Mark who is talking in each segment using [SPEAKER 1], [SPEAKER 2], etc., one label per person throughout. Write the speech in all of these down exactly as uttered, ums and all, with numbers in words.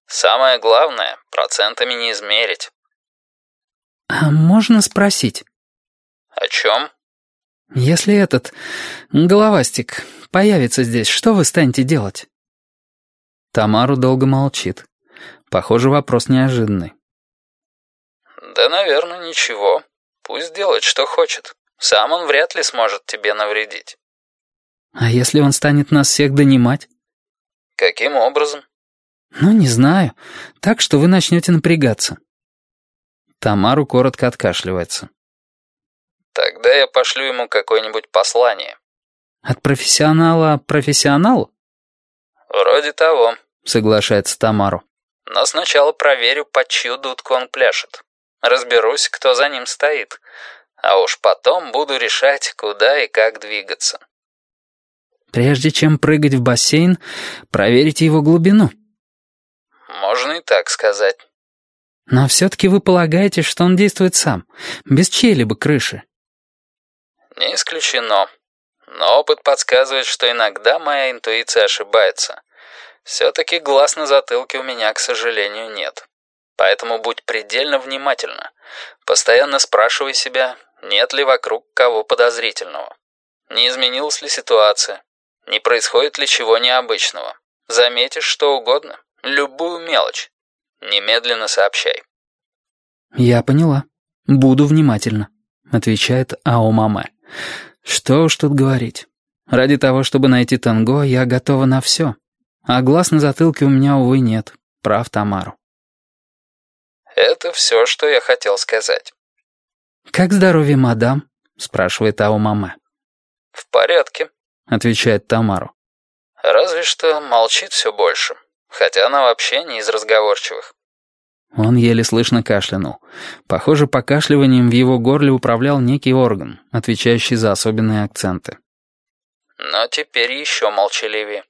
[SPEAKER 1] Самое главное, процентами не измерить.
[SPEAKER 2] А можно спросить?
[SPEAKER 1] О чем?
[SPEAKER 2] Если этот головастик появится здесь, что вы станете делать? Тамару долго молчит. Похоже, вопрос неожиданный.
[SPEAKER 1] Да, наверное, ничего. Пусть делает, что хочет. Сам он вряд ли сможет тебе навредить.
[SPEAKER 2] А если он станет нас всех донимать?
[SPEAKER 1] Каким образом?
[SPEAKER 2] Ну, не знаю. Так, что вы начнете напрягаться. Тамару коротко откашливается.
[SPEAKER 1] Тогда я пошлю ему какое-нибудь послание.
[SPEAKER 2] От профессионала профессионалу?
[SPEAKER 1] Вроде того,
[SPEAKER 2] соглашается Тамару.
[SPEAKER 1] Но сначала проверю, под чью дудку он пляшет. Разберусь, кто за ним стоит. А уж потом буду решать, куда и как двигаться.
[SPEAKER 2] Прежде чем прыгать в бассейн, проверите его глубину.
[SPEAKER 1] Можно и так сказать.
[SPEAKER 2] Но все-таки вы полагаете, что он действует сам, без чьей-либо крыши?
[SPEAKER 1] Не исключено. Но опыт подсказывает, что иногда моя интуиция ошибается. Все-таки глаз на затылке у меня, к сожалению, нет. Поэтому будь предельно внимательна. Постоянно спрашивай себя, нет ли вокруг кого подозрительного. Не изменилась ли ситуация? Не происходит ли чего необычного? Заметишь что угодно, любую мелочь. Немедленно сообщай.
[SPEAKER 2] «Я поняла. Буду внимательна», — отвечает Аомаме. «Что уж тут говорить. Ради того, чтобы найти Танго, я готова на все. А глаз на затылке у меня, увы, нет. Прав Тамару».
[SPEAKER 1] Это все, что я хотел сказать.
[SPEAKER 2] «Как здоровье, мадам?» — спрашивает Аомаме.
[SPEAKER 1] «В порядке», —
[SPEAKER 2] отвечает Тамару.
[SPEAKER 1] «Разве что молчит все больше, хотя она вообще не из разговорчивых».
[SPEAKER 2] Он еле слышно кашлянул. Похоже, покашливанием в его горле управлял некий орган, отвечающий за особенные акценты.
[SPEAKER 1] Но теперь еще молчаливее.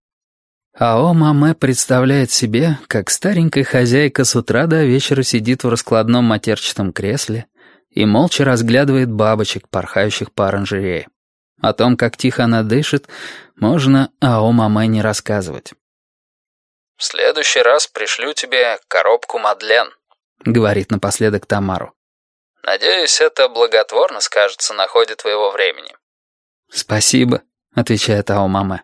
[SPEAKER 2] Аомаме представляет себе, как старенькая хозяйка с утра до вечера сидит в раскладном матерчатом кресле и молча разглядывает бабочек, порхающих по оранжерее. О том, как тихо она дышит, можно Аомаме не рассказывать.
[SPEAKER 1] «В следующий раз пришлю тебе коробку Мадлен», — говорит
[SPEAKER 2] напоследок Тамару.
[SPEAKER 1] «Надеюсь, это благотворно скажется на ходе твоего времени».
[SPEAKER 2] «Спасибо», — отвечает Аомаме.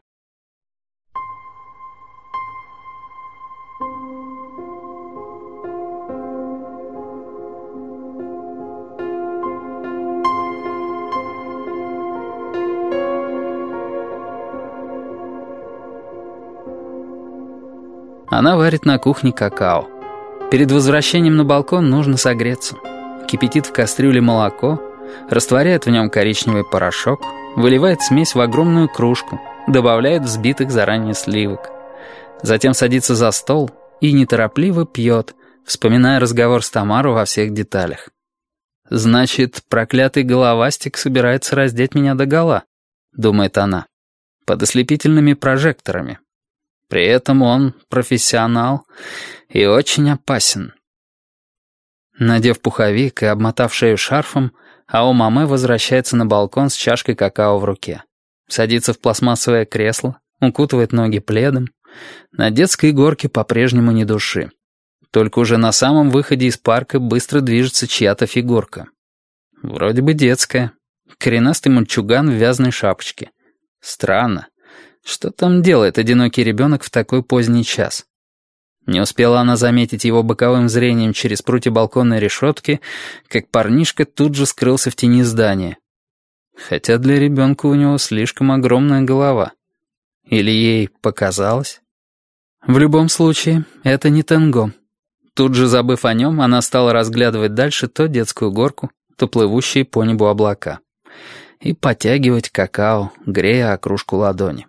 [SPEAKER 2] Она варит на кухне какао. Перед возвращением на балкон нужно согреться. Кипятит в кастрюле молоко, растворяет в нем коричневый порошок, выливает смесь в огромную кружку, добавляет взбитых заранее сливок. Затем садится за стол и неторопливо пьет, вспоминая разговор с Тамару во всех деталях. «Значит, проклятый головастик собирается раздеть меня догола», — думает она, — «под ослепительными прожекторами». При этом он профессионал и очень опасен. Надев пуховик и обмотав шею шарфом, Аомаме возвращается на балкон с чашкой какао в руке. Садится в пластмассовое кресло, укутывает ноги пледом. На детской горке по-прежнему ни души. Только уже на самом выходе из парка быстро движется чья-то фигурка. Вроде бы детская. Коренастый мальчуган в вязаной шапочке. Странно. Что там делает одинокий ребенок в такой поздний час? Не успела она заметить его боковым зрением через прутья балконной решетки, как парнишка тут же скрылся в тени здания. Хотя для ребенка у него слишком огромная голова. Или ей показалось? В любом случае, это не Танго. Тут же, забыв о нем, она стала разглядывать дальше то детскую горку, то плывущие по небу облака. И потягивать какао, грея о кружку ладони.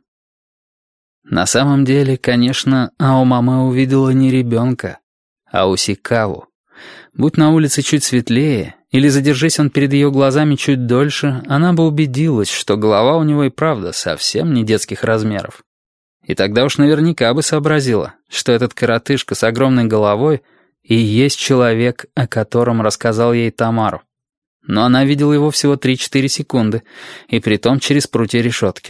[SPEAKER 2] На самом деле, конечно, Аомаме увидела не ребенка, а Усикаву. Будь на улице чуть светлее, или задержись он перед ее глазами чуть дольше, она бы убедилась, что голова у него и правда совсем не детских размеров. И тогда уж наверняка бы сообразила, что этот коротышка с огромной головой и есть человек, о котором рассказал ей Тамару. Но она видела его всего три-четыре секунды, и притом через прутья решетки.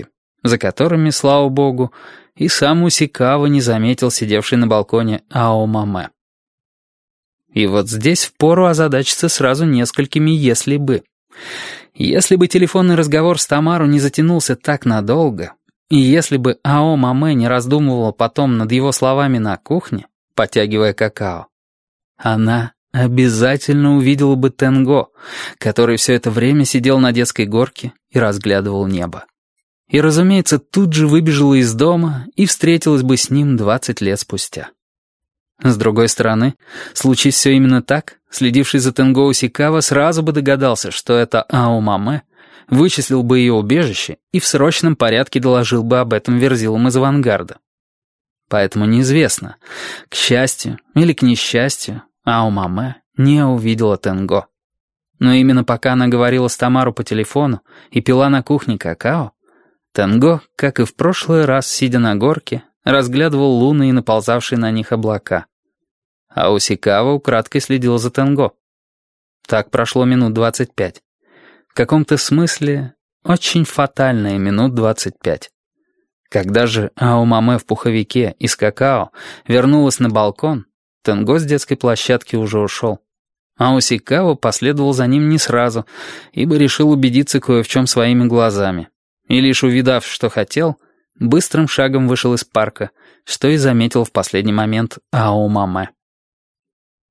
[SPEAKER 2] за которыми, слава богу, и сам Усикава не заметил сидевший на балконе Аомаме. И вот здесь впору озадачиться сразу несколькими «если бы». Если бы телефонный разговор с Тамару не затянулся так надолго, и если бы Аомаме не раздумывала потом над его словами на кухне, потягивая какао, она обязательно увидела бы Тенго, который все это время сидел на детской горке и разглядывал небо. И, разумеется, тут же выбежала из дома и встретилась бы с ним двадцать лет спустя. С другой стороны, случись все именно так, следивший за Тенго Усикава сразу бы догадался, что это Аомаме, вычислил бы ее убежище и в срочном порядке доложил бы об этом верзилам из авангарда. Поэтому неизвестно, к счастью или к несчастью, Аомаме не увидела Тенго. Но именно пока она говорила с Тамару по телефону и пила на кухне какао, Тенго, как и в прошлый раз, сидя на горке, разглядывал луны и наползавшие на них облака. А Усикава украдкой следил за Тенго. Так прошло минут двадцать пять. В каком-то смысле очень фатальные минут двадцать пять. Когда же Аомаме в пуховике и с какао вернулась на балкон, Тенго с детской площадки уже ушел. А Усикава последовал за ним не сразу, ибо решил убедиться кое в чем своими глазами. И лишь увидав, что хотел, быстрым шагом вышел из парка, что и заметил в последний момент Аомаме.